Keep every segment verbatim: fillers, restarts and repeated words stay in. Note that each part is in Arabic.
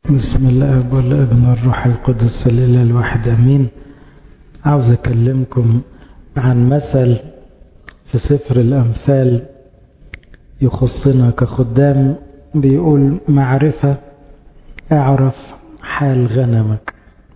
بسم الله والابن والروح القدس الإله الواحد أمين. عاوز أكلمكم عن مثل في سفر الأمثال يخصنا كخدام، بيقول معرفة اعرف حال غنمك.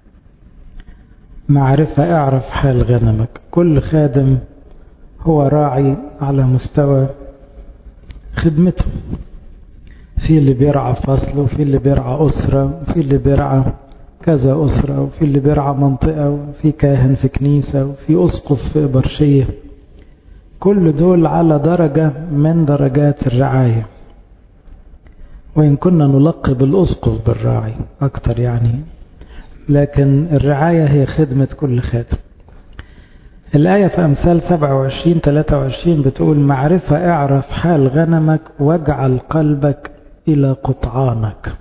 معرفة اعرف حال غنمك. كل خادم هو راعي على مستوى خدمته، في اللي بيرعى فصل، وفي اللي بيرعى أسرة، وفي اللي بيرعى كذا أسرة، وفي اللي بيرعى منطقة، وفي كاهن في كنيسة، وفي أسقف في إبرشية. كل دول على درجة من درجات الرعاية، وإن كنا نلقب الأسقف بالراعي أكتر يعني، لكن الرعاية هي خدمة كل خادم. الآية في أمثال سبعة وعشرين ثلاثة وعشرين بتقول معرفة اعرف حال غنمك واجعل قلبك إلى قطعانك.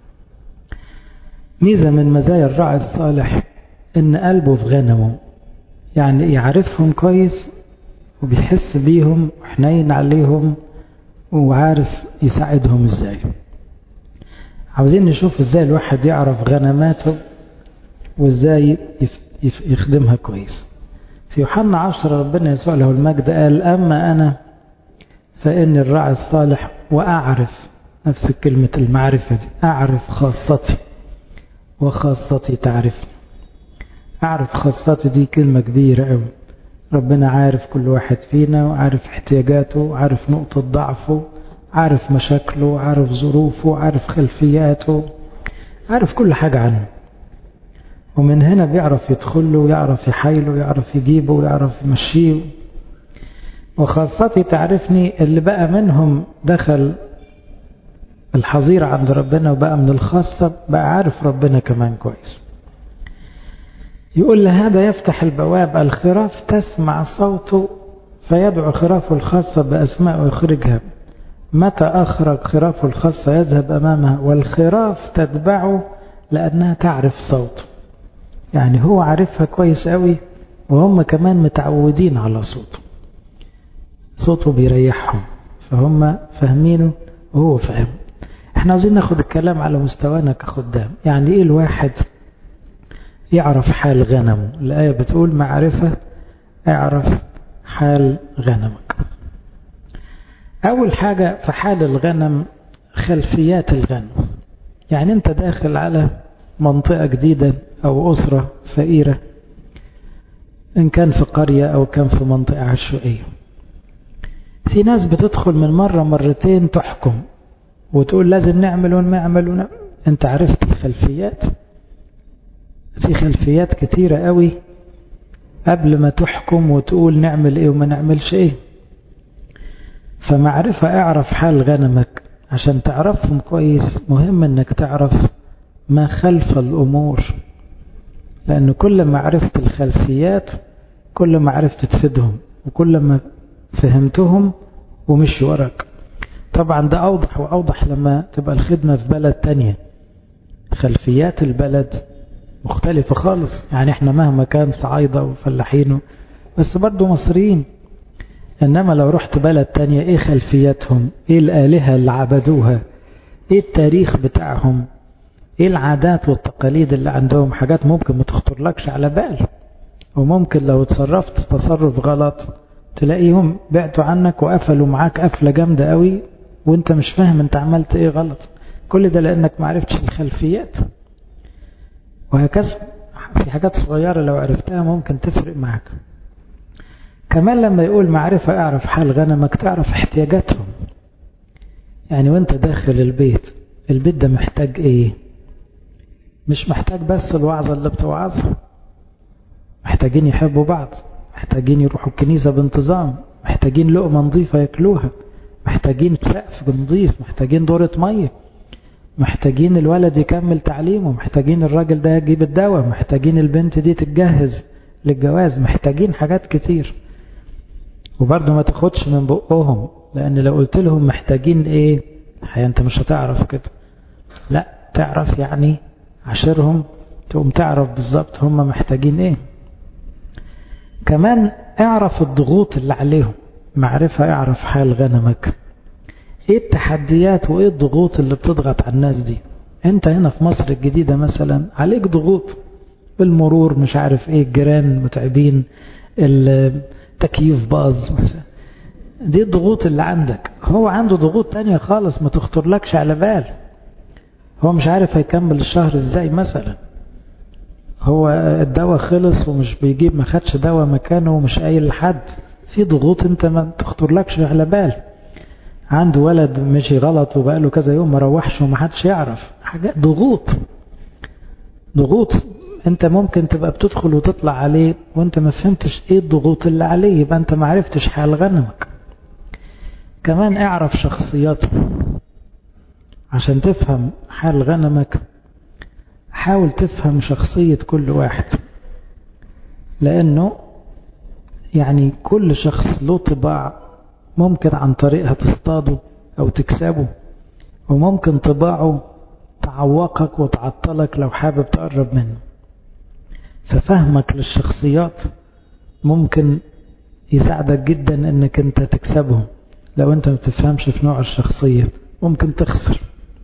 ميزة من مزايا الراعي الصالح إن قلبه في غنمه، يعني يعرفهم كويس وبيحس بيهم وحنين عليهم وعارف يساعدهم ازاي. عاوزين نشوف ازاي الواحد يعرف غنماته وازاي يخدمها كويس. في يوحنا عشرة ربنا يسوع له المجد قال أما أنا فإني الراعي الصالح وأعرف، نفس كلمة المعرفة دي، أعرف خاصتي وخاصتي تعرف. أعرف خاصتي دي كلمة كبيرة أوي. ربنا عارف كل واحد فينا، وعارف احتياجاته، وعارف نقطة ضعفه، عارف مشاكله، عارف ظروفه، عارف خلفياته، عارف كل حاجة عنه. ومن هنا بيعرف يدخله ويعرف يحايله ويعرف يجيبه ويعرف يمشيه. وخاصتي تعرفني، اللي بقى منهم دخل الحظيرة عند ربنا وبقى من الخاصة بقى عارف ربنا كمان كويس. يقول لهذا يفتح البواب الخراف تسمع صوته فيدعو خرافه الخاصة بأسماء ويخرجها. متى أخرج خرافه الخاصة يذهب أمامها والخراف تتبعه لأنها تعرف صوته. يعني هو عارفها كويس قوي، وهم كمان متعودين على صوته. صوته بيريحهم، فهم فاهمينه وهو فاهم. احنا عاوزين ناخد الكلام على مستوانا كخدام. يعني ايه الواحد يعرف حال غنمه؟ الآية بتقول معرفة اعرف حال غنمك. أول حاجة في حال الغنم خلفيات الغنم. يعني أنت داخل على منطقة جديدة أو أسرة فقيرة، إن كان في قرية أو كان في منطقة عشوائية. في ناس بتدخل من مرة مرتين تحكم وتقول لازم نعمل ونعمل ونعمل. أنت عرفت الخلفيات؟ في خلفيات كتيرة قوي قبل ما تحكم وتقول نعمل ايه وما نعملش ايه. فمعرفة اعرف حال غنمك. عشان تعرفهم كويس مهم انك تعرف ما خلف الامور، لان كل ما عرفت الخلفيات كل ما عرفت تفيدهم، وكل ما فهمتهم ومشي وراك. طبعا ده اوضح واوضح لما تبقى الخدمة في بلد تانية. خلفيات البلد مختلفة خالص. يعني احنا مهما كان صعايدة وفلاحين بس برضو مصريين، انما لو رحت بلد تانية ايه خلفياتهم، ايه الآلهة اللي عبدوها، ايه التاريخ بتاعهم، ايه العادات والتقاليد اللي عندهم. حاجات ممكن ما تخطر لكش على بال، وممكن لو تصرفت تصرف غلط تلاقيهم بعتوا عنك وقفلوا معاك قفلة جامدة قوي وانت مش فاهم انت عملت ايه غلط. كل ده لانك معرفتش الخلفيات. وهكذا في حاجات صغيرة لو عرفتها ممكن تفرق معك. كمان لما يقول معرفة اعرف حال غنمك، تعرف احتياجاتهم. يعني وانت داخل البيت، البيت ده محتاج ايه؟ مش محتاج بس الوعظة اللي بتوعظها، محتاجين يحبوا بعض، محتاجين يروحوا الكنيسة بانتظام، محتاجين لقمة نظيفة ياكلوها، محتاجين سقف نظيف، محتاجين دورة مية، محتاجين الولد يكمل تعليمه، محتاجين الراجل ده يجيب الدواء، محتاجين البنت دي تتجهز للجواز، محتاجين حاجات كتير. وبرضه ما تاخدش من بقهم، لان لو قلت لهم محتاجين ايه الحقيقة انت مش هتعرف كده. لا، تعرف يعني عشرهم تقوم تعرف بالظبط هم محتاجين ايه. كمان اعرف الضغوط اللي عليهم. معرفة اعرف حال غنمك. ايه التحديات وايه الضغوط اللي بتضغط على الناس دي. انت هنا في مصر الجديدة مثلا عليك ضغوط بالمرور، مش عارف ايه، الجيران متعبين، التكييف باظ، دي الضغوط اللي عندك. هو عنده ضغوط تانية خالص ما تخطرلكش على بال. هو مش عارف هيكمل الشهر ازاي مثلا، هو الدواء خلص ومش بيجيب، ما خدش دواء مكانه ومش قايل لحد، في ضغوط انت ما تخطرلكش على بال. عنده ولد مشي غلط وبقاله كذا يوم ما روحش ومحدش يعرف، حاجات ضغوط ضغوط انت ممكن تبقى بتدخل وتطلع عليه وانت ما فهمتش ايه الضغوط اللي عليه، يبقى انت ما عرفتش حال غنمك. كمان اعرف شخصياته عشان تفهم حال غنمك. حاول تفهم شخصية كل واحد، لانه يعني كل شخص له طباع ممكن عن طريقها تصطاده او تكسبه، وممكن طباعه تعوقك وتعطلك لو حابب تقرب منه. ففهمك للشخصيات ممكن يساعدك جدا انك انت تكسبهم. لو انت ما تفهمش في نوع الشخصية ممكن تخسر.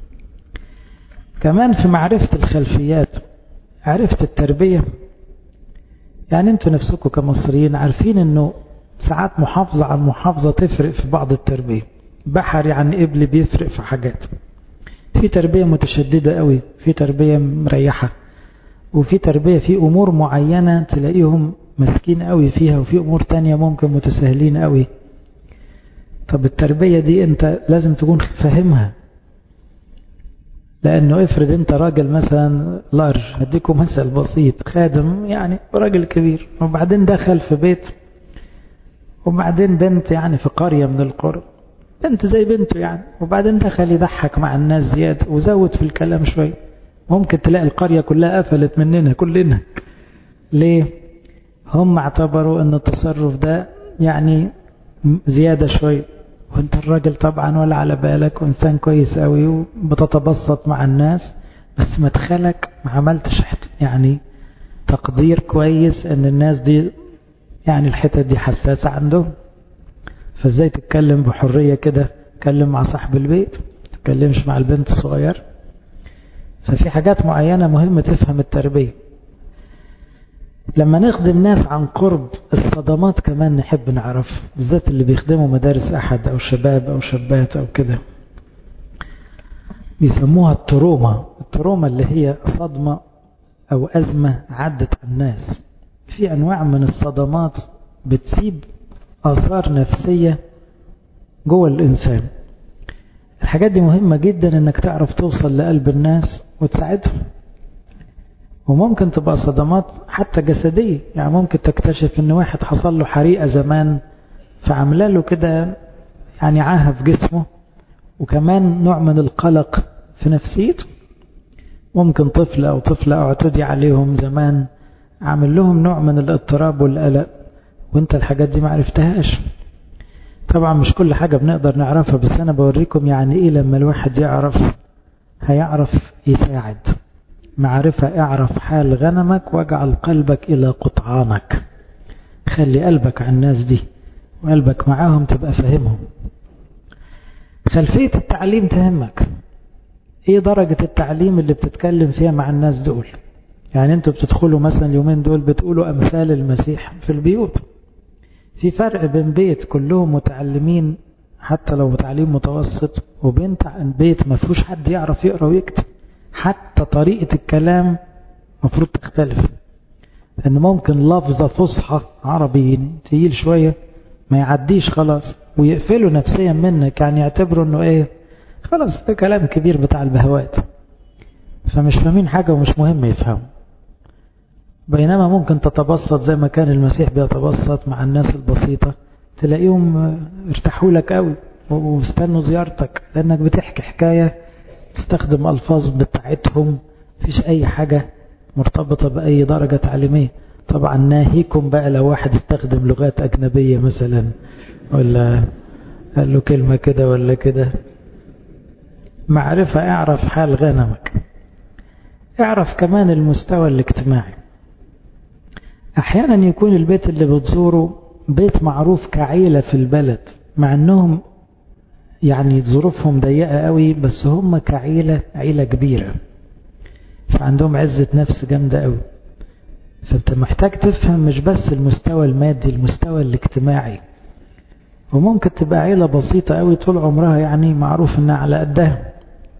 كمان في معرفة الخلفيات، عرفت التربية. يعني انتوا نفسكم كمصريين عارفين انه ساعات محافظة عن محافظة تفرق في بعض التربية. بحري عن قبلي بيفرق في حاجات، في تربية متشددة قوي، في تربية مريحة، وفي تربية في أمور معينة تلاقيهم مسكين قوي فيها، وفي أمور تانية ممكن متساهلين قوي. طب التربية دي انت لازم تكون فاهمها، لأنه افرض انت راجل مثلا لارج، هديكم مثل بسيط، خادم يعني راجل كبير، وبعدين دخل في بيت، وبعدين بنت يعني في قرية من القرى، بنت زي بنته يعني، وبعدين دخل يضحك مع الناس زيادة وزود في الكلام شوي، ممكن تلاقي القرية كلها قفلت مننا كلنا. ليه؟ هم اعتبروا ان التصرف ده يعني زيادة شوي، وانت الراجل طبعا ولا على بالك، وانسان كويس قوي وبتتبسط مع الناس، بس مدخلك ما عملتش يعني تقدير كويس ان الناس دي يعني الحتة دي حساسة عندهم. فازاي تتكلم بحرية كده؟ تتكلم مع صاحب البيت، تتكلمش مع البنت الصغير. ففي حاجات معينة مهمة تفهم التربية. لما نخدم ناس عن قرب، الصدمات كمان نحب نعرف، بالذات اللي بيخدموا مدارس أحد أو شباب أو شابات أو كده، بيسموها التروما. التروما اللي هي صدمة أو أزمة عدت على الناس. في أنواع من الصدمات بتسيب آثار نفسية جوه الإنسان. الحاجات دي مهمة جدا انك تعرف توصل لقلب الناس وتساعدهم. وممكن تبقى صدمات حتى جسدية، يعني ممكن تكتشف ان واحد حصل له حريقة زمان فعمل له كده يعني عاهة في جسمه، وكمان نوع من القلق في نفسيته. ممكن طفل او طفلة اعتدي عليهم زمان عامل لهم نوع من الاضطراب والقلق، وانت الحاجات دي ما عرفتهاش. طبعا مش كل حاجة بنقدر نعرفها، بس أنا بوريكم يعني إيه لما الواحد يعرف، هيعرف يساعد. معرفة، اعرف حال غنمك واجعل قلبك إلى قطعانك. خلي قلبك على الناس دي وقلبك معاهم، تبقى فاهمهم. خلفية التعليم تهمك. إيه درجة التعليم اللي بتتكلم فيها مع الناس دول؟ يعني أنتوا بتدخلوا مثلا اليومين دول بتقولوا أمثال المسيح في البيوت. في فرق بين بيت كلهم متعلمين حتى لو تعليم متوسط، وبين بيت ما فيهوش حد يعرف يقرأ ويكتب. حتى طريقة الكلام مفروض تختلف، لأن ممكن لفظة فصحى عربي تقيل شوية ما يعديش خلاص، ويقفلوا نفسيا منك، يعني يعتبروا انه ايه، خلاص ده كلام كبير بتاع البهوات، فمش فاهمين حاجة ومش مهم يفهموا. بينما ممكن تتبسط زي ما كان المسيح بيتبسط مع الناس البسيطة، تلاقيهم ارتاحوا لك قوي واستنوا زيارتك، لأنك بتحكي حكاية تستخدم ألفاظ بتاعتهم، مفيش أي حاجة مرتبطة بأي درجة تعليمية. طبعا ناهيكم بقى لو واحد يستخدم لغات أجنبية مثلا، ولا قال له كلمة كده ولا كده. معرفة، اعرف حال غنمك. اعرف كمان المستوى الاجتماعي. احيانا يكون البيت اللي بتزوره بيت معروف كعيلة في البلد، مع انهم يعني ظروفهم ضيقة قوي، بس هم كعيلة عيلة كبيرة. عندهم عزة نفس جامدة قوي. فانت محتاج تفهم مش بس المستوى المادي، المستوى الاجتماعي. وممكن تبقى عيلة بسيطة قوي طول عمرها يعني معروف انها على قدها.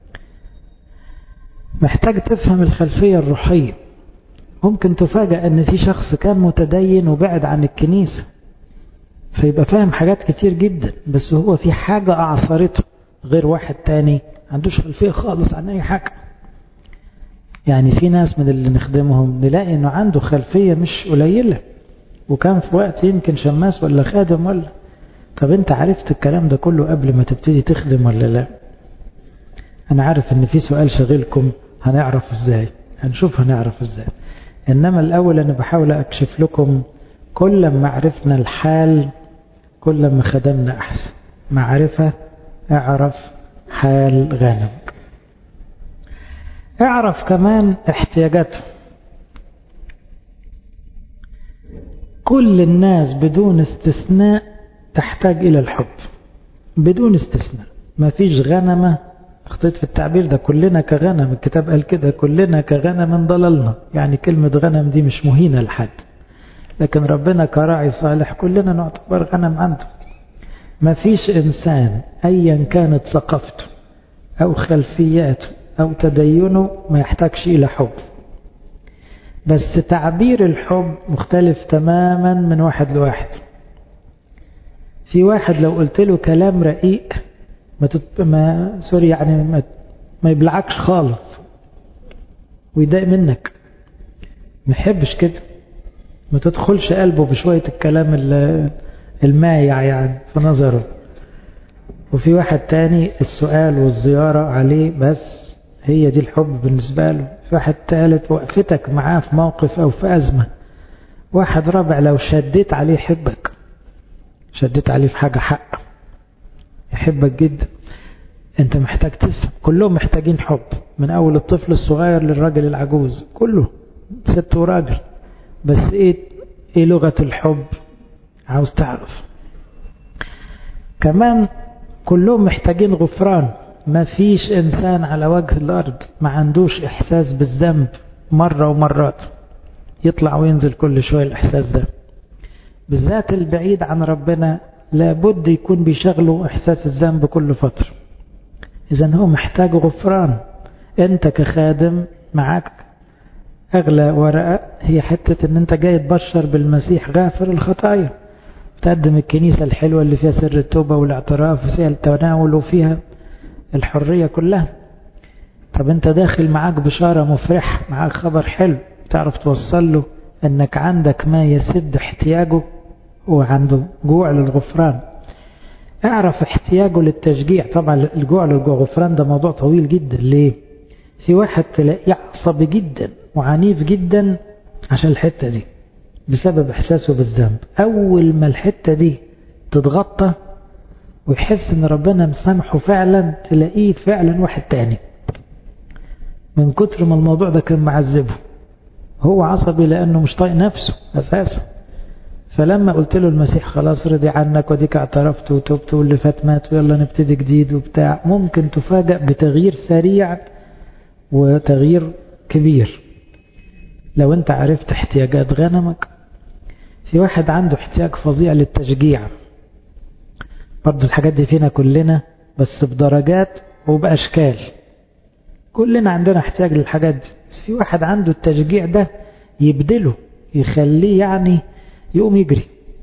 محتاج تفهم الخلفية الروحية. ممكن تفاجأ ان في شخص كان متدين وبعد عن الكنيسة، فيبقى فاهم حاجات كتير جدا، بس هو في حاجة أعثرته غير واحد تاني عندوش خلفية خالص عن أي حاجة. يعني في ناس من اللي نخدمهم نلاقي انه عنده خلفية مش قليلة، وكان في وقت يمكن شماس ولا خادم ولا. طب انت عرفت الكلام ده كله قبل ما تبتدي تخدم ولا لا؟ انا عارف ان في سؤال شغلكم، هنعرف ازاي؟ هنشوف هنعرف ازاي. انما الاول انا بحاول اكشف لكم كل ما عرفنا الحال كل ما خدمنا احسن. معرفة، اعرف حال غنمك. اعرف كمان احتياجاته. كل الناس بدون استثناء تحتاج الى الحب، بدون استثناء. ما فيش غنمة، اخطيت في التعبير ده، كلنا كغنم. الكتاب قال كده، كلنا كغنم ضللنا. يعني كلمة غنم دي مش مهينة لحد، لكن ربنا كراعي صالح كلنا نعتبر غنم عنده. ما فيش انسان ايا كانت ثقافته او خلفياته او تدينه ما يحتاجش الى حب. بس تعبير الحب مختلف تماما من واحد لواحد. في واحد لو قلت له كلام رقيق ما, تت... ما... سوري يعني ما... ما يبلعكش خالص ويضايق منك، ما يحبش كده، ما تدخلش قلبه بشوية الكلام المايع يعني في نظره. وفي واحد تاني السؤال والزيارة عليه بس هي دي الحب بالنسبة له. في واحد تالت وقفتك معاه في موقف أو في أزمة. واحد رابع لو شديت عليه يحبك، شديت عليه في حاجة حق يحبك جدا. انت محتاج تفهم. كلهم محتاجين حب، من أول الطفل الصغير للراجل العجوز، كله ست وراجل. بس ايه ايه لغة الحب؟ عاوز تعرف. كمان كلهم محتاجين غفران. ما فيش انسان على وجه الارض ما عندوش احساس بالذنب مرة ومرات، يطلع وينزل كل شوية الاحساس ده. بالذات البعيد عن ربنا لابد يكون بيشغله احساس الذنب كل فترة. اذا هو محتاج غفران. انت كخادم معاك اغلى ورقة هي حتة ان انت جاي تبشر بالمسيح غافر الخطايا، تقدم الكنيسة الحلوة اللي فيها سر التوبة والاعتراف وفيها التناول وفيها الحرية كلها. طب انت داخل معاك بشارة مفرحة، معاك خبر حلو، تعرف توصل له انك عندك ما يسد احتياجه وعنده جوع للغفران. اعرف احتياجه للتشجيع. طبعا الجوع للغفران ده موضوع طويل جدا. ليه؟ في واحد تلاقيه عصبي جدا وعنيف جدا عشان الحتة دي بسبب احساسه بالذنب. اول ما الحتة دي تتغطى ويحس ان ربنا مسامحه فعلا، تلاقيه فعلا واحد تاني من كتر ما الموضوع ده كان معذبه. هو عصبي لانه مش طايق نفسه اساسا. فلما قلت له المسيح خلاص رضي عنك وديك اعترفت وتوبت واللي فات مات ويلا نبتدي جديد وبتاع، ممكن تفاجأ بتغيير سريع وتغيير كبير لو انت عرفت احتياجات غنمك. في واحد عنده احتياج فظيع للتشجيع. برضو الحاجات دي فينا كلنا بس بدرجات وبأشكال. كلنا عندنا احتياج للحاجات دي، بس في واحد عنده التشجيع ده يبدله، يخليه يعني يقوم يجري.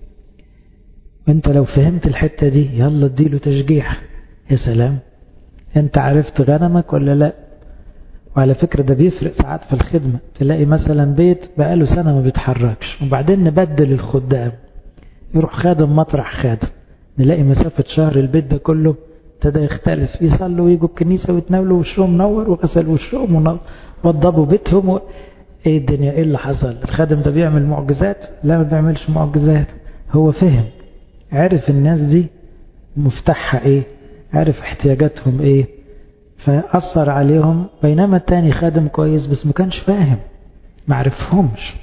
وانت لو فهمت الحتة دي يلا اديله تشجيع. يا سلام، انت عرفت غنمك ولا لا؟ وعلى فكرة ده بيفرق ساعات في الخدمة. تلاقي مثلا بيت بقاله سنة ما بيتحركش وبعدين نبدل الخدام، يروح خادم مطرح خادم، نلاقي مسافة شهر البيت ده كله ابتدى يختلف. يصلوا ويجوا الكنيسة ويتناولوا وشهم منور وغسلوا وشهم ووضبوا بيتهم و... ايه الدنيا، ايه اللي حصل؟ الخادم ده بيعمل معجزات؟ لا ما بيعملش معجزات. هو فهم، عرف الناس دي مفتاحها ايه، عرف احتياجاتهم ايه، فأثر عليهم. بينما التاني خادم كويس بس ما كانش فاهم، ما عرفهمش.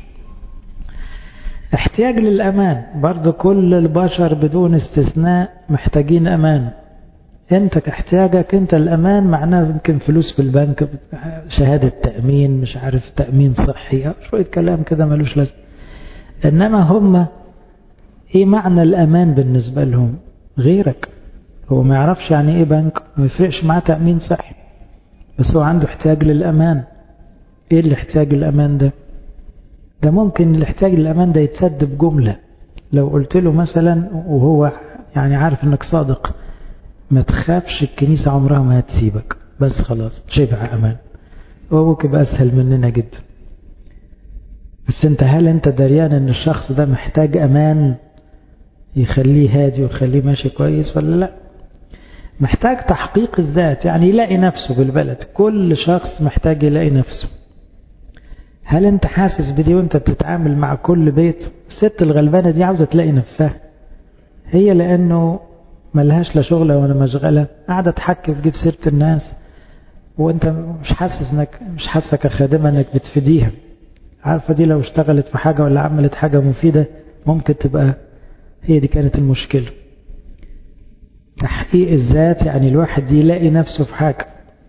احتياج للأمان. برضو كل البشر بدون استثناء محتاجين أمان. انت كاحتياجك انت الأمان معناه يمكن فلوس في البنك، شهادة تأمين، مش عارف تأمين صحي، شوية كلام كده ملوش لازم. إنما هم ايه معنى الأمان بالنسبة لهم؟ غيرك هو ما يعرفش يعني ايه بنك، ما يفرقش معاه تأمين صحي، بس هو عنده احتياج للأمان. ايه الاحتياج للأمان ده؟ ده ممكن الاحتياج للأمان ده يتسد بجملة. لو قلت له مثلا وهو يعني عارف انك صادق، ما تخافش الكنيسة عمرها ما هتسيبك، بس خلاص شبع أمان، وابوك يبقى أسهل مننا جدا. بس انت هل انت دريان ان الشخص ده محتاج أمان يخليه هادي ويخليه ماشي كويس ولا لا؟ محتاج تحقيق الذات، يعني يلاقي نفسه بالبلد. كل شخص محتاج يلاقي نفسه. هل انت حاسس بدي وانت بتتعامل مع كل بيت؟ الست الغلبانة دي عاوزة تلاقي نفسها هي، لأنه ملهاش لا شغلة ولا مشغلة، قاعدة تحكي في جيب سيرة الناس، وانت مش حاسس انك مش حاسة كخادمة انك بتفيديها. عارفة دي لو اشتغلت في حاجة ولا عملت حاجة مفيدة ممكن تبقى هي دي كانت المشكلة. تحقيق الذات يعني الواحد يلاقي نفسه في حاجة.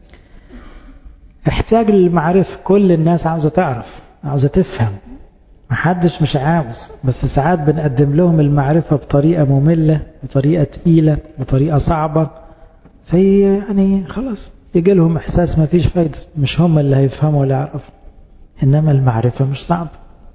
احتاج للمعرفة، كل الناس عاوزة تعرف، عاوزة تفهم، محدش مش عاوز، بس ساعات بنقدم لهم المعرفة بطريقة مملة، بطريقة تقيلة، بطريقة صعبة، في يعني خلاص يجي لهم احساس ما فيش فايدة، مش هم اللي هيفهموا ولا يعرفوا. انما المعرفة مش صعب.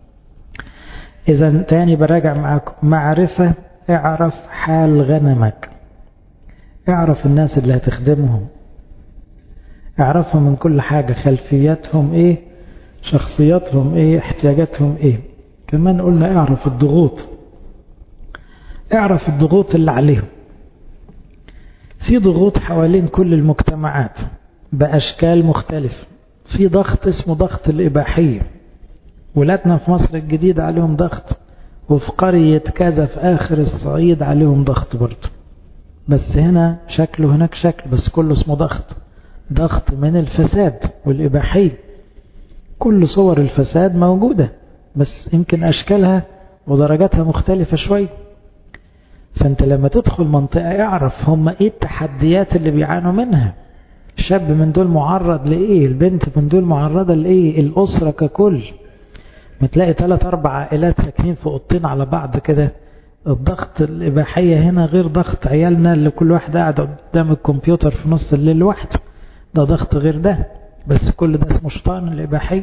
اذا تاني براجع معاكم، معرفة، اعرف حال غنمك، اعرف الناس اللي هتخدمهم، اعرفهم من كل حاجة، خلفياتهم ايه، شخصياتهم ايه، احتياجاتهم ايه. كمان قلنا اعرف الضغوط، اعرف الضغوط اللي عليهم. في ضغوط حوالين كل المجتمعات بأشكال مختلفة. في ضغط اسمه ضغط الإباحية، ولادنا في مصر الجديدة عليهم ضغط، وفي قرية كذا في آخر الصعيد عليهم ضغط برضه، بس هنا شكله هناك شكل، بس كله اسمه ضغط. ضغط من الفساد والإباحية. كل صور الفساد موجودة، بس يمكن أشكالها ودرجاتها مختلفة شوي. فأنت لما تدخل منطقة اعرف هم إيه التحديات اللي بيعانوا منها. الشاب من دول معرض لإيه، البنت من دول معرضة لإيه، الأسرة ككل. ما تلاقي ثلاث أربع عائلات ساكنين في أوضتين على بعض كده. الضغط الإباحية هنا غير ضغط عيالنا اللي كل واحد قاعد قدام الكمبيوتر في نص الليل لوحده، ده ضغط غير ده، بس كل ده اسمه شيطان الإباحية.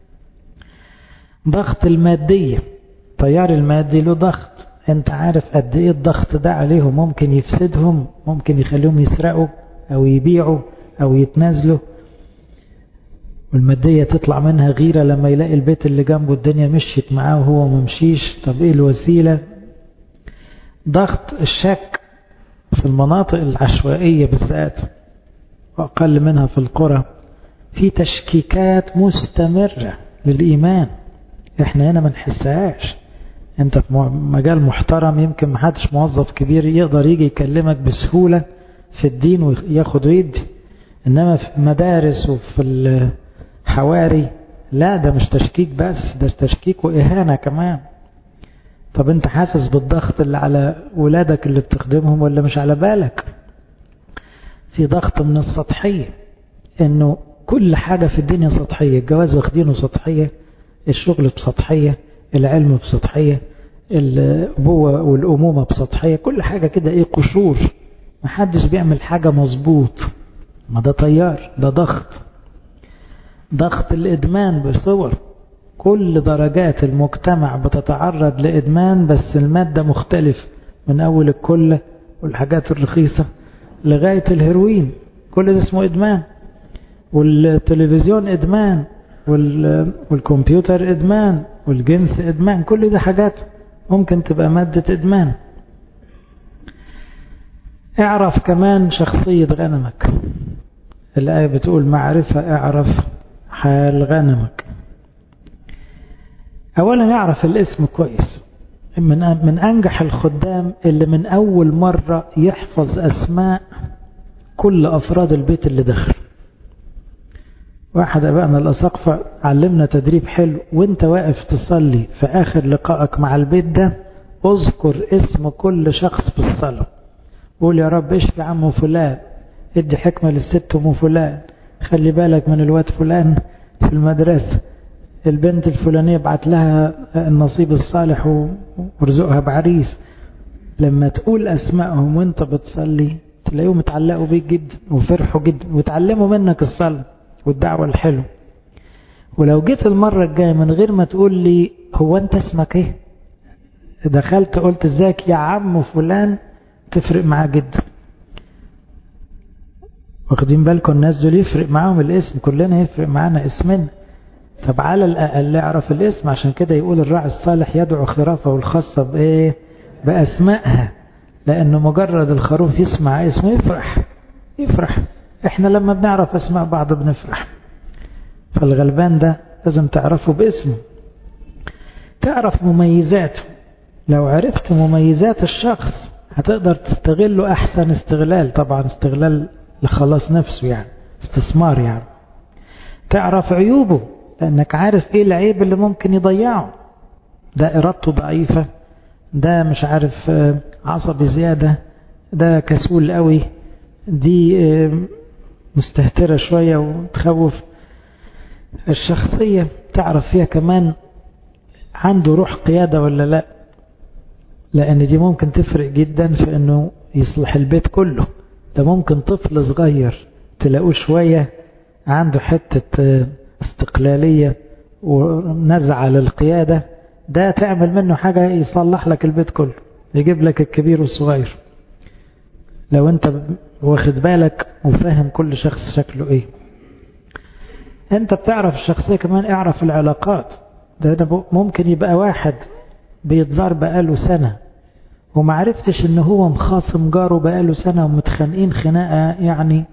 ضغط المادية، تيار المادي له ضغط. انت عارف قد ايه الضغط ده عليهم، ممكن يفسدهم، ممكن يخليهم يسرقوا او يبيعوا او يتنازلوا. والمادية تطلع منها غيرة لما يلاقي البيت اللي جنبه الدنيا مشيت معاه وهو ممشيش، طب ايه الوسيلة؟ ضغط الشك في المناطق العشوائية بالذات وأقل منها في القرى، في تشكيكات مستمرة للإيمان احنا هنا ما نحسهاش. انت في مجال محترم يمكن ما حدش موظف كبير يقدر يجي يكلمك بسهولة في الدين وياخد ويدي، انما في مدارس وفي الحواري لا، ده مش تشكيك بس، ده تشكيك وإهانة كمان. طب انت حاسس بالضغط اللي على ولادك اللي بتخدمهم ولا مش على بالك؟ في ضغط من السطحية، انه كل حاجة في الدنيا سطحية، الجواز واخدينه سطحية، الشغل بسطحية، العلم بسطحية، الأبوة والأمومة بسطحية، كل حاجة كده ايه، قشور، محدش بيعمل حاجة مظبوط. ما ده طيار، ده ضغط. ضغط الإدمان بصور، كل درجات المجتمع بتتعرض لإدمان، بس المادة مختلف، من أول الكلة والحاجات الرخيصة لغاية الهيروين، كل ده اسمه إدمان. والتلفزيون إدمان، والكمبيوتر إدمان، والجنس إدمان، كل ده حاجات ممكن تبقى مادة إدمان. اعرف كمان شخصية غنمك. الآية بتقول معرفة، اعرف حال غنمك. أولا يعرف الاسم كويس. من من أنجح الخدام اللي من أول مرة يحفظ أسماء كل أفراد البيت اللي دخل. واحد أبائنا الأساقفة علمنا تدريب حلو، وانت واقف تصلي في آخر لقائك مع البيت ده اذكر اسم كل شخص في الصلاة، قول يا رب اشفي عمه فلان، ادي حكمة للست ام فلان، خلي بالك من الواد فلان في المدرسة، البنت الفلانية ابعت لها النصيب الصالح وارزقها بعريس. لما تقول اسمائهم وانت بتصلي تلاقيهم اتعلقوا بيك جدا وفرحوا جدا وتعلموا منك الصلاة والدعوة الحلوة. ولو جيت المرة الجاية من غير ما تقول لي هو انت اسمك ايه، دخلت قلت ازيك يا عم فلان، تفرق معاه جدا. واخدين بالكم الناس دول يفرق معاهم الاسم، كلنا يفرق معانا اسمنا. طب على الأقل اعرف الاسم. عشان كده يقول الراعي الصالح يدعو خرافه الخاصة بايه؟ بأسمائها. لأنه مجرد الخروف يسمع اسمه يفرح يفرح. احنا لما بنعرف اسماء بعض بنفرح. فالغلبان ده لازم تعرفه باسمه، تعرف مميزاته. لو عرفت مميزات الشخص هتقدر تستغله أحسن استغلال، طبعا استغلال لخلاص نفسه يعني، استثمار يعني. تعرف عيوبه لأنك عارف ايه العيب اللي ممكن يضيعه. ده إرادته ضعيفة، ده مش عارف عصبي زيادة، ده كسول قوي، دي مستهترة شوية وتخوف. الشخصية تعرف فيها كمان عنده روح قيادة ولا لا، لأن دي ممكن تفرق جدا في أنه يصلح البيت كله. ده ممكن طفل صغير تلاقوه شوية عنده حتة استقلالية ونزعة للقيادة، ده تعمل منه حاجة يصلح لك البيت كله، يجيب لك الكبير والصغير لو انت واخد بالك وفاهم كل شخص شكله ايه. انت بتعرف الشخصية كمان، اعرف العلاقات. ده ممكن يبقى واحد بيتزار بقاله سنة ومعرفتش ان هو مخاصم جاره بقاله سنة ومتخانقين خناقة يعني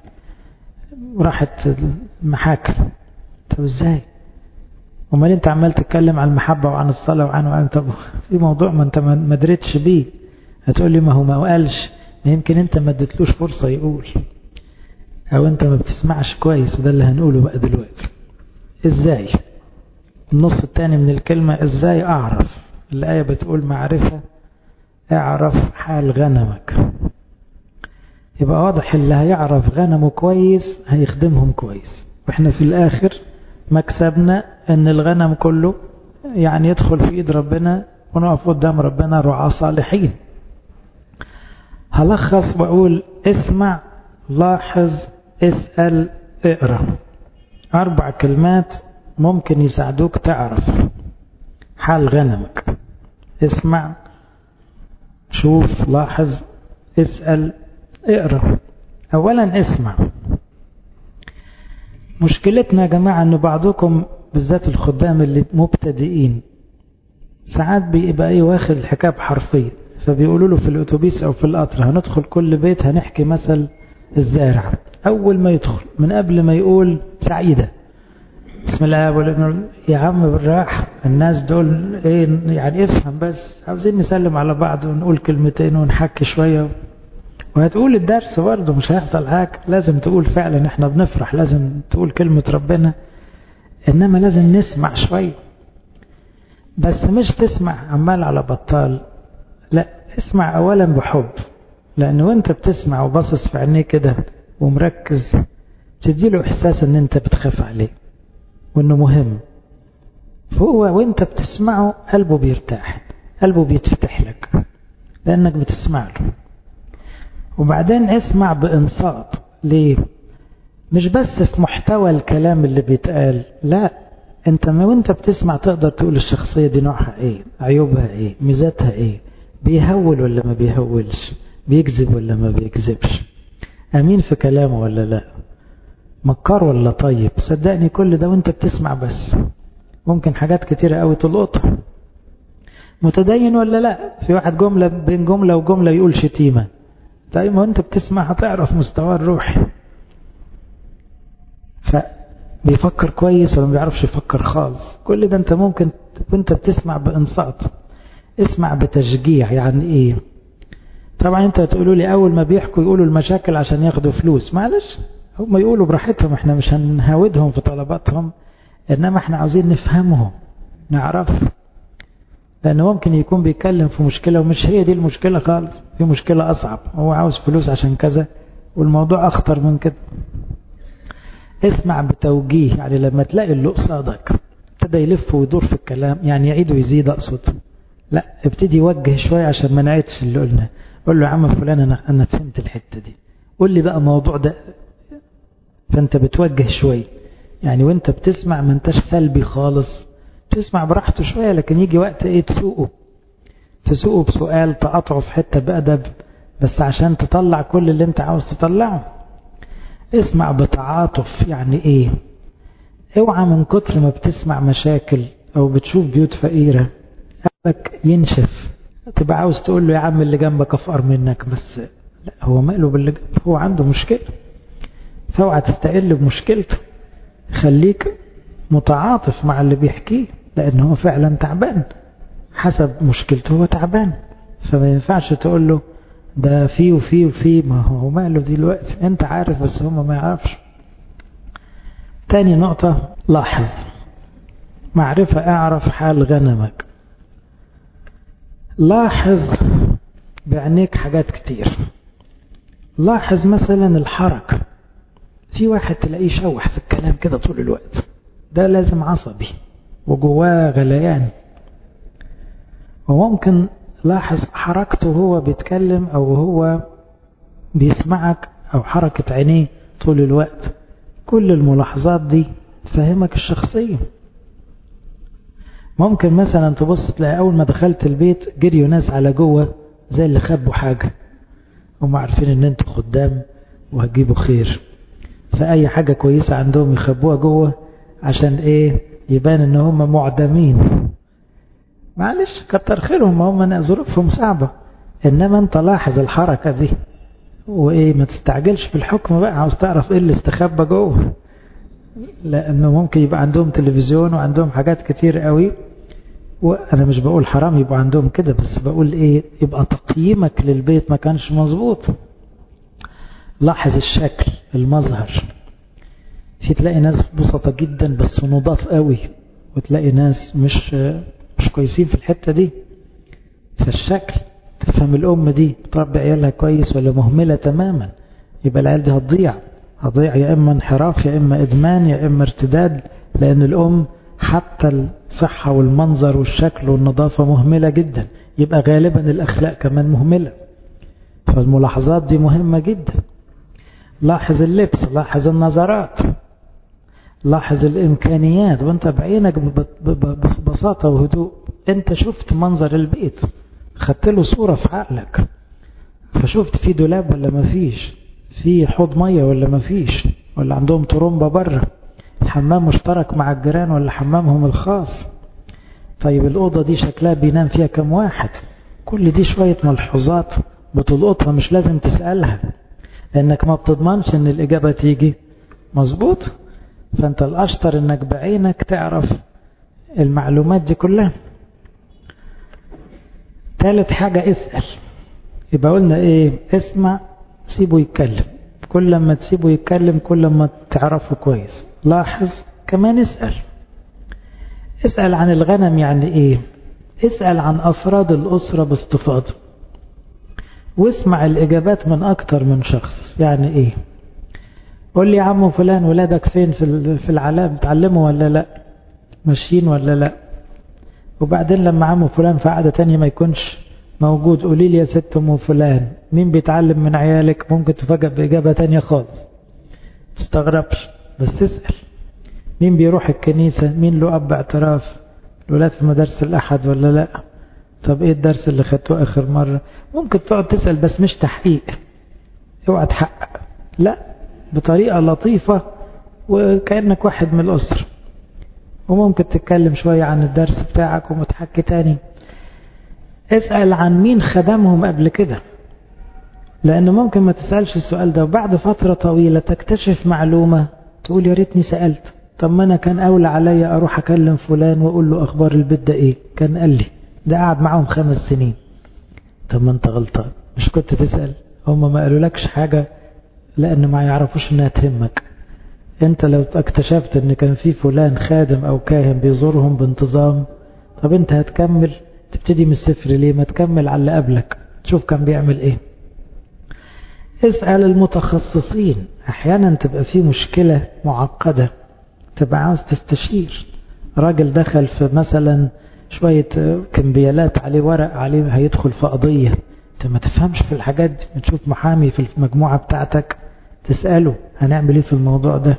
راحت المحاكم. طب ازاي؟ ومال انت عمال تتكلم عن المحبة وعن الصلاة وعن وعن طب في موضوع ما انت ما دريتش بيه. هتقول لي ما هو ما قالش، يمكن انت ما اديتلوش فرصة يقول، او انت ما بتسمعش كويس. وده اللي هنقوله بقى دلوقتي. ازاي؟ النص الثاني من الكلمة ازاي اعرف. الآية بتقول معرفة، اعرف حال غنمك. يبقى واضح اللي هيعرف غنمه كويس هيخدمهم كويس. واحنا في الاخر مكسبنا ان الغنم كله يعني يدخل في ايد ربنا ونقف قدام ربنا رعاة صالحين. هلخص واقول اسمع، لاحظ، اسأل، اقرأ. اربع كلمات ممكن يساعدوك تعرف حال غنمك. اسمع، شوف، لاحظ، اسأل، اقرأ. اولا اسمع. مشكلتنا يا جماعة ان بعضكم بالذات الخدام اللي مبتدئين ساعات بيبقى ايه واخد الحكاية بحرفية، فبيقولوا له في الاتوبيس او في القطر هندخل كل بيت هنحكي مثل الزارع. اول ما يدخل من قبل ما يقول سعيدة بسم الله والابن، يا عم بالراحة، الناس دول ايه يعني، افهم بس، عاوزين نسلم على بعض ونقول كلمتين ونحكي شوية وهتقول الدرس برضه مش هيحصل حاجة. لازم تقول فعلا احنا بنفرح، لازم تقول كلمة ربنا، انما لازم نسمع شوية. بس مش تسمع عمال على بطال، لا، اسمع اولا بحب. لان وانت بتسمع وباصص في عينيه كده ومركز تديله احساس ان انت بتخاف عليه وانه مهم. فهو وانت بتسمعه قلبه بيرتاح، قلبه بيتفتح لك لانك بتسمع له. وبعدين اسمع بإنصات. ليه؟ مش بس في محتوى الكلام اللي بيتقال، لا، انت ما وانت بتسمع تقدر تقول الشخصية دي نوعها ايه، عيوبها ايه، ميزاتها ايه، بيهول ولا ما بيهولش، بيكذب ولا ما بيكذبش، امين في كلامه ولا لا، مكار ولا طيب. صدقني كل ده وانت بتسمع بس. ممكن حاجات كتيرة قوي تلقطها. متدين ولا لا، في واحد جملة بين جملة وجملة يقول شتيمة. طيب ما انت بتسمع هتعرف مستواه الروحي. فبيفكر كويس ولا ما بيعرفش يفكر خالص. كل ده انت ممكن وانت بتسمع بانصات. اسمع بتشجيع. يعني ايه؟ طبعا انت هتقولوا لي اول ما بيحكوا يقولوا المشاكل عشان ياخدوا فلوس. معلش، هم يقولوا براحتهم، احنا مش هنهاودهم في طلباتهم، انما احنا عاوزين نفهمهم، نعرف. لأنه ممكن يكون بيتكلم في مشكلة ومش هي دي المشكلة خالص، في مشكلة أصعب، هو عاوز فلوس عشان كذا والموضوع أخطر من كده. اسمع بتوجيه، يعني لما تلاقي اللي قصادك ابتدى يلف ويدور في الكلام، يعني يعيد ويزيد أقصد، لا ابتدي يوجه شوية عشان ما نعيدش اللي قلنا. قول له يا عم فلان أنا, أنا فهمت الحتة دي، قول لي بقى الموضوع ده. فأنت بتوجه شوية، يعني وانت بتسمع ما انتش سلبي خالص، تسمع براحته شوية، لكن يجي وقت ايه تسوقه تسوقه بسؤال، تقاطعه في حتة بأدب، بس عشان تطلع كل اللي انت عاوز تطلعه. اسمع بتعاطف، يعني ايه؟ اوعى من كتر ما بتسمع مشاكل او بتشوف بيوت فقيرة قلبك ينشف، تبقى عاوز تقول له يا عم اللي جنبك افقر منك، بس لا، هو ماله باللي جنبه، هو عنده مشكلة، فاوعى تستقل بمشكلته، خليك متعاطف مع اللي بيحكيه، لأنه هو فعلا تعبان حسب مشكلته، هو تعبان، فما ينفعش تقول له ده فيه وفيه وفيه، ما هو ماله دلوقتي، انت عارف بس هم ما يعرفش. تاني نقطة، لاحظ، معرفة، اعرف حال غنمك. لاحظ بعينيك حاجات كتير. لاحظ مثلا الحركة، في واحد تلاقيه شوح في الكلام كده طول الوقت، ده لازم عصبي وجواه غليان. وممكن لاحظ حركته هو بيتكلم او هو بيسمعك، او حركة عينيه طول الوقت. كل الملاحظات دي تفهمك الشخصية. ممكن مثلا تبص تلاقي اول ما دخلت البيت جريوا ناس على جوه زي اللي خبوا حاجة، هم عارفين ان انتوا خدام وهتجيبوا خير، فأي حاجة كويسة عندهم يخبوها جوه عشان ايه؟ يبان ان هم معدمين. معلش كتر خيرهم، هم ظروفهم صعبة، انما انت لاحظ الحركة دي وايه، ما تستعجلش في الحكم بقى، عاوز تعرف ايه اللي استخبى جوه، لانه ممكن يبقى عندهم تلفزيون وعندهم حاجات كتير قوي، وانا مش بقول حرام يبقى عندهم كده، بس بقول ايه، يبقى تقييمك للبيت ما كانش مظبوط. لاحظ الشكل، المظهر، في تلاقي ناس بسطة جدا بس نضاف قوي، وتلاقي ناس مش مش كويسين في الحتة دي. فالشكل تفهم الأم دي تربي عيالها كويس ولا مهملة تماما، يبقى العيال دي هتضيع هتضيع يا إما انحراف يا إما إدمان يا إما ارتداد، لأن الأم حتى الصحة والمنظر والشكل والنظافة مهملة جدا، يبقى غالبا الأخلاق كمان مهملة. فالملاحظات دي مهمة جدا. لاحظ اللبس، لاحظ النظرات، لاحظ الإمكانيات، وانت بعينك ببساطة وهدوء انت شفت منظر البيت، خدت له صورة في عقلك، فشفت في دولاب ولا ما فيش، في حوض مية ولا ما فيش، ولا عندهم طرمبة بره، الحمام مشترك مع الجيران ولا حمامهم الخاص، طيب الأوضة دي شكلها بينام فيها كم واحد. كل دي شوية ملحوظات بتلقطها، مش لازم تسألها لأنك ما بتضمنش ان الإجابة تيجي مظبوط، فأنت الأشطر انك بعينك تعرف المعلومات دي كلها. ثالث حاجة، اسأل. يبقى قلنا ايه؟ اسمع، سيبه يتكلم، كل ما تسيبه يتكلم كل ما تعرفه كويس. لاحظ، كمان اسأل. اسأل عن الغنم، يعني ايه؟ اسأل عن أفراد الأسرة باستفاضة، واسمع الإجابات من أكتر من شخص. يعني ايه؟ قول لي يا عم فلان ولادك فين في العلام، تعلموا ولا لا، ماشيين ولا لا؟ وبعدين لما عم فلان في قعدة تانية ما يكونش موجود، قولي لي يا ست ام فلان مين بيتعلم من عيالك، ممكن تفاجئ بإجابة تانية خالص، تستغربش بس اسأل. مين بيروح الكنيسة، مين له أب اعتراف، الولاد في مدارس الأحد ولا لا، طب ايه الدرس اللي خدته آخر مرة. ممكن تقعد تسأل بس مش تحقيق، اوعى تحقق، لا، بطريقة لطيفة وكأنك واحد من الأسرة. وممكن تتكلم شوية عن الدرس بتاعك ومتحكي تاني. اسأل عن مين خدمهم قبل كده، لأنه ممكن ما تسألش السؤال ده وبعد فترة طويلة تكتشف معلومة تقول يا ريتني سألت، طب ما أنا كان أولى عليا أروح أكلم فلان وأقول له أخبار البيت ده إيه، كان قال لي ده قاعد معهم خمس سنين. طب ما أنت غلطان، مش كنت تسأل؟ هم ما قالوا لكش حاجة لأن ما يعرفوش إنها تهمك. انت لو اكتشفت ان كان في فلان خادم او كاهن بيزورهم بانتظام، طب انت هتكمل تبتدي من الصفر ليه؟ ما تكمل على اللي قبلك، تشوف كان بيعمل ايه. اسأل المتخصصين. احيانا تبقى في مشكلة معقدة تبقى عاوز تستشير. راجل دخل في مثلا شوية كمبيالات عليه ورق عليه هيدخل في قضية، انت ما تفهمش في الحاجات دي، بتشوف محامي في المجموعة بتاعتك تسأله هنعمل ايه في الموضوع ده.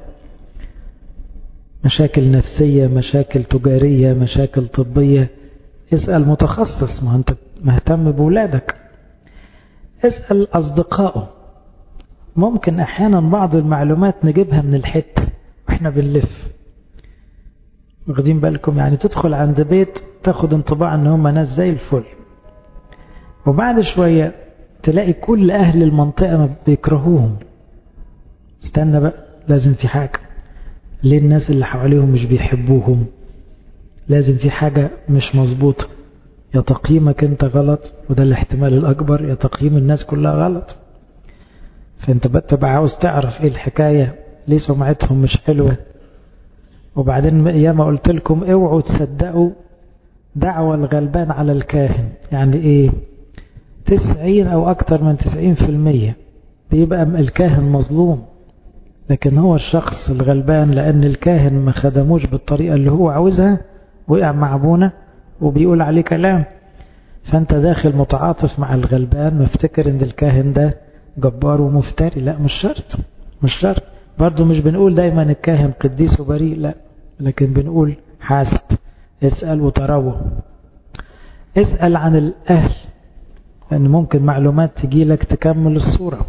مشاكل نفسية، مشاكل تجارية، مشاكل طبية، اسأل متخصص، ما انت مهتم بولادك. اسأل أصدقائه. ممكن أحيانا بعض المعلومات نجيبها من الحتة واحنا بنلف، واخدين بالكم؟ يعني تدخل عند بيت تاخد انطباع ان هم ناس زي الفل، وبعد شوية تلاقي كل أهل المنطقة بيكرهوهم. استنى بقى، لازم في حاجة. ليه الناس اللي حواليهم مش بيحبوهم؟ لازم في حاجة مش مظبوطة. يا تقييمك انت غلط، وده الاحتمال الأكبر، يا تقييم الناس كلها غلط. فانت بتبقى عاوز تعرف ايه الحكاية، ليه سمعتهم مش حلوة. وبعدين ياما قلت لكم اوعوا تصدقوا دعوة الغلبان على الكاهن. يعني ايه؟ تسعين او اكتر من تسعين في المية بيبقى الكاهن مظلوم، لكن هو الشخص الغلبان لان الكاهن ما خدموش بالطريقة اللي هو عاوزها، وقع مع ابونا وبيقول عليه كلام، فانت داخل متعاطف مع الغلبان مفتكر ان الكاهن ده جبار ومفتري. لا، مش شرط، مش شرط. برضو مش بنقول دايما الكاهن قديس وبريء، لا، لكن بنقول حاسب. اسأل وتروى. اسأل عن الأهل، لأن ممكن معلومات تجي لك تكمل الصورة.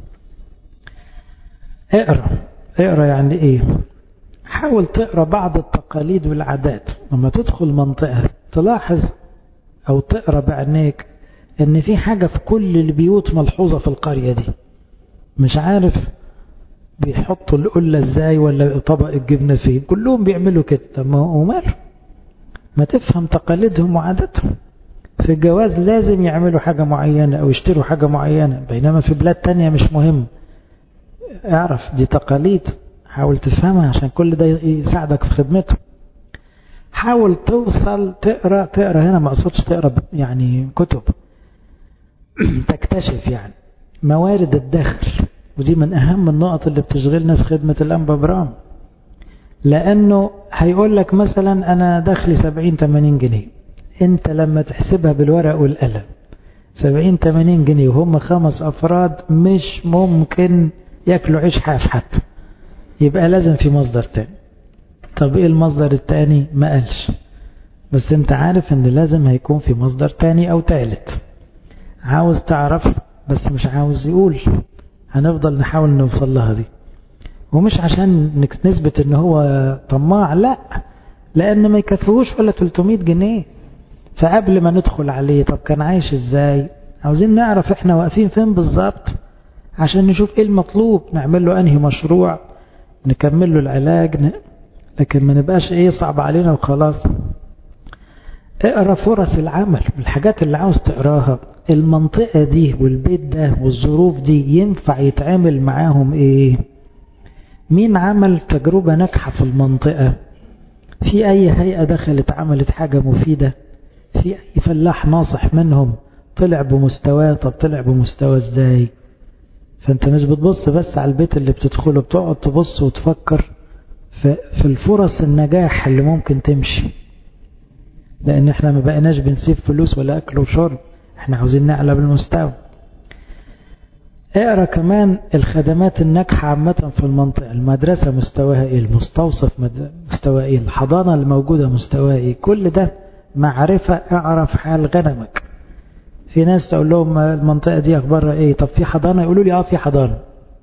اقرأ. اقرأ يعني ايه؟ حاول تقرأ بعض التقاليد والعادات. لما تدخل منطقة تلاحظ أو تقرأ بعينيك ان في حاجة في كل البيوت ملحوظة في القرية دي. مش عارف بيحطوا القلة ازاي ولا طبق الجبنة فين، كلهم بيعملوا كده. طب ما هو ماله؟ ما تفهم تقاليدهم وعاداتهم. في الجواز لازم يعملوا حاجة معينة او يشتروا حاجة معينة، بينما في بلاد تانية مش مهم. اعرف دي تقاليد، حاول تفهمها عشان كل ده يساعدك في خدمته. حاول توصل تقرأ. تقرأ هنا ما اقصدش تقرأ يعني كتب، تكتشف يعني موارد الدخل. ودي من أهم النقط اللي بتشغلنا في خدمة الأنبا برام، لأنه هيقول لك مثلا أنا دخلي سبعين تمانين جنيه. أنت لما تحسبها بالورق والقلم سبعين تمانين جنيه وهم خمس أفراد مش ممكن يأكلوا عيش حاف حتى، يبقى لازم في مصدر تاني. طب إيه المصدر التاني؟ ما قالش، بس أنت عارف أن لازم هيكون في مصدر تاني أو تالت. عاوز تعرف بس مش عاوز يقول. هنفضل نحاول نوصل لها دي، ومش عشان نثبت ان هو طماع، لا، لان ما يكفيهوش ولا ثلاثمية جنيه. فقبل ما ندخل عليه طب كان عايش ازاي، عاوزين نعرف احنا واقفين فين بالظبط عشان نشوف ايه المطلوب، نعمل له انهي مشروع، نكمل له العلاج ن... لكن ما نبقاش ايه صعب علينا وخلاص. اقرا فرص العمل، الحاجات اللي عاوز تقراها. المنطقة دي والبيت ده والظروف دي ينفع يتعامل معاهم ايه؟ مين عمل تجربة ناجحة في المنطقة؟ في اي هيئة دخلت عملت حاجة مفيدة؟ في اي فلاح ناصح منهم طلع بمستواه؟ طب طلع بمستوى ازاي؟ فانت مش بتبص بس على البيت اللي بتدخله، بتقعد تبص وتفكر في, في الفرص النجاح اللي ممكن تمشي، لان احنا ما بقيناش بنسيب فلوس ولا اكل وشرب، احنا عاوزين نعلى بالمستوى. اقرا كمان الخدمات الناجحة عامة في المنطقة. المدرسة مستواها ايه؟ المستوصف مستوى ايه؟ الحضانة الموجودة مستواها ايه؟ كل ده معرفة. اعرف حال غنمك. في ناس تقول لهم المنطقة دي اخبارها ايه؟ طب في حضانة؟ يقولوا لي اه في حضانة.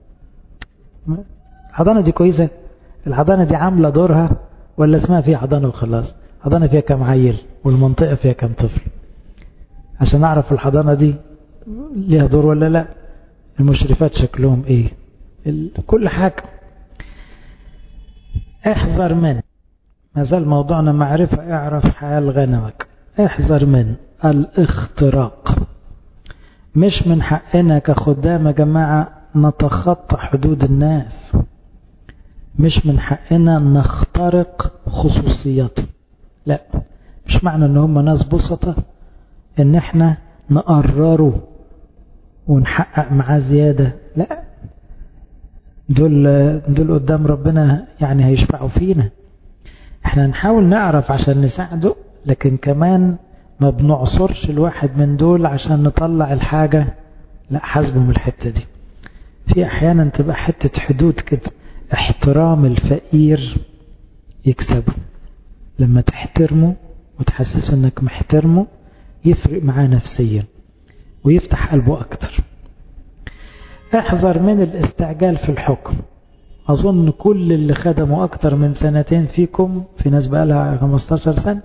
الحضانة دي كويسة؟ الحضانة دي عاملة دورها ولا اسمها فيها حضانة وخلاص؟ حضانة فيها كم عيل والمنطقة فيها كم طفل عشان اعرف الحضانة دي ليها دور ولا لا، المشرفات شكلهم ايه، كل حاجة. احذر من، ما زال موضوعنا معرفة، اعرف حال غنمك. احذر من الاختراق. مش من حقنا كخدام يا جماعة نتخطى حدود الناس، مش من حقنا نخترق خصوصياتهم، لا، مش معنى ان هم ناس بسطة ان احنا نقرره ونحقق معاه زيادة، لا، دول دول قدام ربنا يعني هيشفعوا فينا. احنا نحاول نعرف عشان نساعده، لكن كمان ما بنعصرش الواحد من دول عشان نطلع الحاجة، لا، حاسبه من الحتة دي. في احيانا تبقى حتة حدود كده، احترام الفقير يكسبه. لما تحترمه وتحسس انك محترمه يفرق معاه نفسيا ويفتح قلبه اكتر. احذر من الاستعجال في الحكم. اظن كل اللي خدموا اكتر من سنتين فيكم، في ناس بقى لها خمستاشر سنة،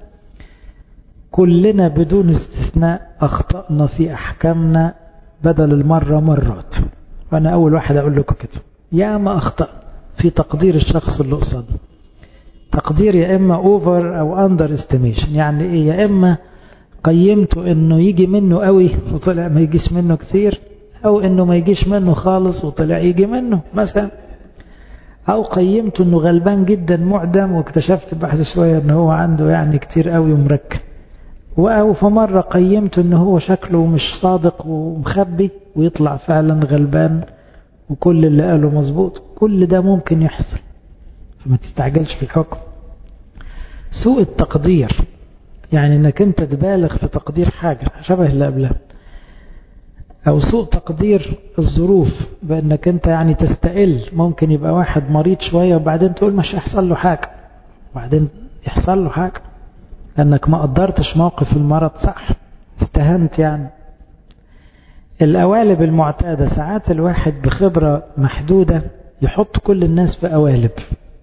كلنا بدون استثناء اخطأنا في احكامنا بدل المرة مرات. وانا اول واحد اقول لكم كده، يا ما اخطأ في تقدير الشخص اللي قصاده. تقدير يا اما اوفر او اندر استيميشن. يعني ايه؟ يا اما قيمته انه يجي منه قوي وطلع ما يجيش منه كثير، او انه ما يجيش منه خالص وطلع يجي منه مثلا، او قيمته انه غلبان جدا معدم واكتشفت بعد شوية انه هو عنده يعني كتير قوي ومركب، او في مرة قيمته انه هو شكله مش صادق ومخبي ويطلع فعلا غلبان وكل اللي قاله مظبوط. كل ده ممكن يحصل، فما تستعجلش في الحكم. سوء التقدير، يعني انك انت تبالغ في تقدير حاجة شبه اللي قبلها، او سوء تقدير الظروف بانك انت يعني تستقل. ممكن يبقى واحد مريض شوية وبعدين تقول مش يحصل له حاجة، وبعدين يحصل له حاجة لانك ما قدرتش موقف المرض صح، استهنت يعني. القوالب المعتادة، ساعات الواحد بخبرة محدودة يحط كل الناس في قوالب،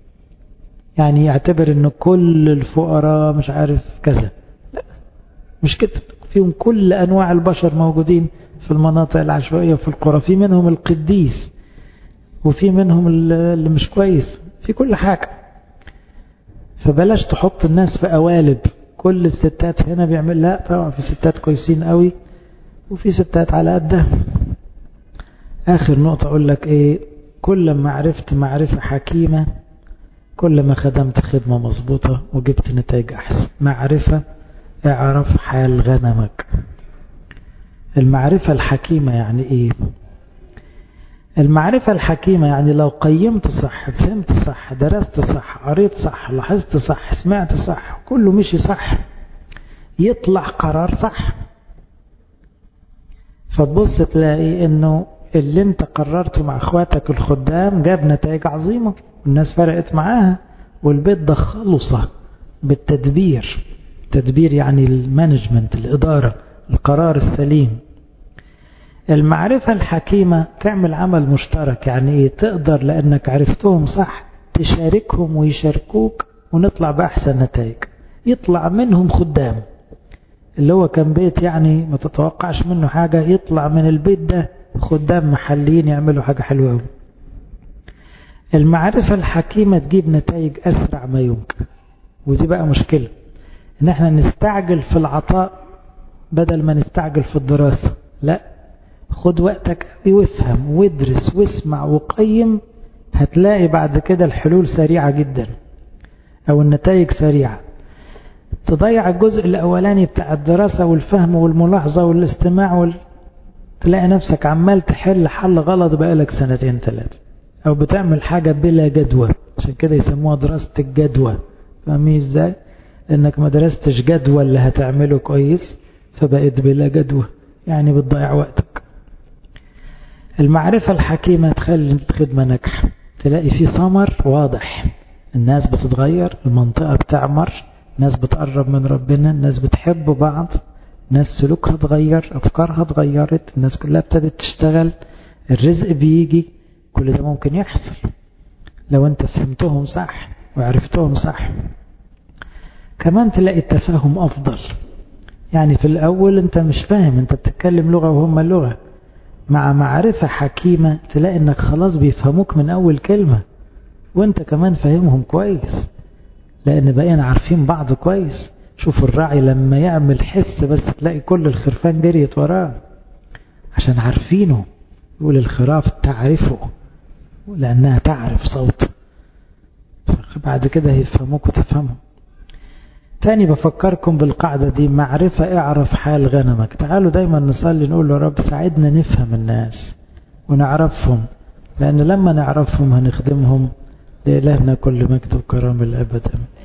يعني يعتبر انه كل الفقراء مش عارف كذا. لا، مش كده. فيهم كل انواع البشر موجودين في المناطق العشوائية وفي القرى، في منهم القديس وفي منهم اللي مش كويس، في كل حاجة. فبلاش تحط الناس في قوالب. كل الستات هنا بيعمل، لا طبعا في ستات كويسين قوي وفي ستات على قدها. اخر نقطة اقول لك ايه، كل ما عرفت معرفة حكيمة كل ما خدمت خدمة مظبوطة وجبت نتائج احسن. معرفة، اعرف حال غنمك. المعرفة الحكيمة يعني ايه؟ المعرفة الحكيمة يعني لو قيمت صح، فهمت صح، درست صح، قريت صح، لاحظت صح، سمعت صح، كله مشي صح، يطلع قرار صح. فتبص تلاقي انه اللي انت قررته مع اخواتك الخدام جاب نتائج عظيمة، والناس فرقت معاها، والبيت ده خلصة بالتدبير. تدبير يعني المانجمنت، الإدارة، القرار السليم. المعرفة الحكيمة تعمل عمل مشترك. يعني ايه؟ تقدر لأنك عرفتهم صح تشاركهم ويشاركوك ونطلع بأحسن نتائج. يطلع منهم خدام، اللي هو كان بيت يعني ما تتوقعش منه حاجة، يطلع من البيت ده خدام محليين يعملوا حاجة حلوة. المعرفة الحكيمة تجيب نتائج أسرع ما يمكن. ودي بقى مشكلة، ان احنا نستعجل في العطاء بدل ما نستعجل في الدراسة. لا، خد وقتك وافهم وادرس واسمع وقيم، هتلاقي بعد كده الحلول سريعة جدا او النتائج سريعة. تضيع الجزء الاولاني بتاع الدراسة والفهم والملاحظة والاستماع وال... تلاقي نفسك عمال تحل حل غلط بقالك سنتين ثلاثة، او بتعمل حاجة بلا جدوى. عشان كده يسموها دراسة الجدوى. فاهمين ازاي؟ لانك ما درستش جدوى اللي هتعمله كويس، فبقيت بلا جدوى، يعني بتضيع وقتك. المعرفة الحكيمة تخلي الخدمة ناجحة، تلاقي فيه ثمر واضح، الناس بتتغير، المنطقة بتعمر، الناس بتقرب من ربنا، الناس بتحب بعض، الناس سلوكها اتغير، أفكارها اتغيرت، الناس كلها ابتدت تشتغل، الرزق بيجي. كل ده ممكن يحصل لو انت فهمتهم صح وعرفتهم صح. كمان تلاقي التفاهم أفضل. يعني في الأول انت مش فاهم، انت بتتكلم لغة وهم اللغة. مع معرفة حكيمة تلاقي انك خلاص بيفهموك من أول كلمة، وانت كمان فاهمهم كويس، لأن بقينا عارفين بعض كويس. شوف الراعي لما يعمل حس بس تلاقي كل الخرفان جريت وراه، عشان عارفينه. يقول الخراف تعرفه لأنها تعرف صوته، بعد كده هيفهموك وتفهمهم. تاني بفكركم بالقاعدة دي، معرفة اعرف حال غنمك. تعالوا دايما نصلي نقول له رب ساعدنا نفهم الناس ونعرفهم، لأن لما نعرفهم هنخدمهم. لإلهنا كل مجد وكرم الأبد.